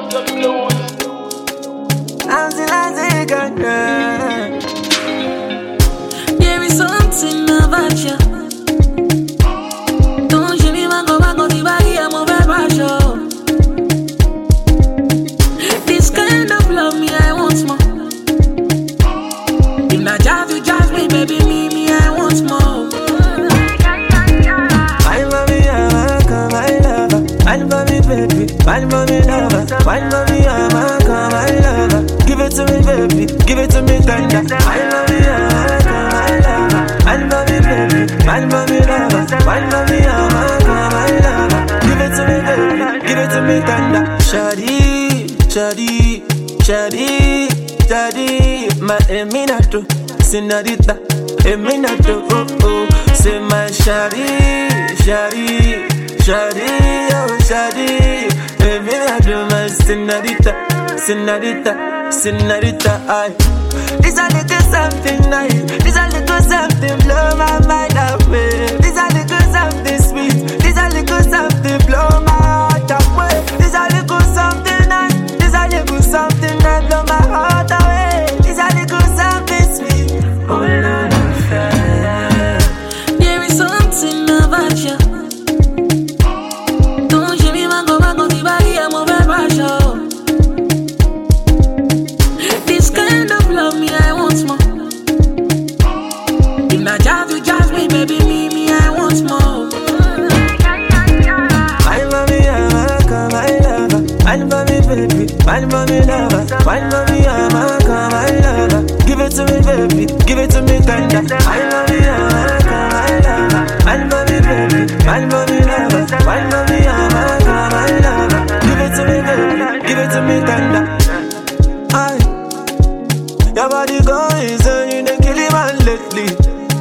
There is something about you. Don't you me go back on the body, I'm over pressure. This kind of love me, I want more. If not jazz, you jazz me, baby, me, I want more. Wine for me, come my lover. Wine for me, baby. Wine for me, lover. Wine for me, come my lover. Give it to me, baby. Give it to me, tender. Wine for me, come my lover. Wine for me, baby. Wine for me, lover. Wine for me, come my lover. Give it to me, baby. Give it to me, tender. Shawty, shawty, shawty, shawty, my eminato, señorita, eminato, oh oh. Say my shawty, shawty, shawty, oh shawty, eminato, my señorita, señorita, señorita, ay. This a little something nice, this a little something blow my mind away. This a little something sweet, this a little something blow my heart away. This a little something nice, this a little something that blow my heart away. This a little something sweet, oh Lord, there is something about you. Don't you me go back on the body, I'm over pressure. This kind of love me, I want more. If not jazz, you jazz me, baby, me, I want more. wine for me, come my lover. Wine for me, baby. Wine for me, lover. Wine for me, come my lover. Give it to me, baby. Give it to me, tender. Wine for me, come my lover. Wine for me, baby. Wine for me, lover. Wine for me, come my lover. Give it to me, baby. Give it to me, tender. Aye. Your body going so you done kill him man lately.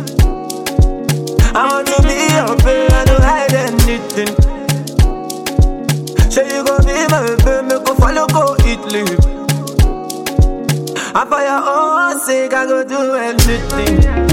I want to be your babe, I don't hide anything. Say you gon' be my babe, me go follow, go Italy. And for your own sake, I go do anything.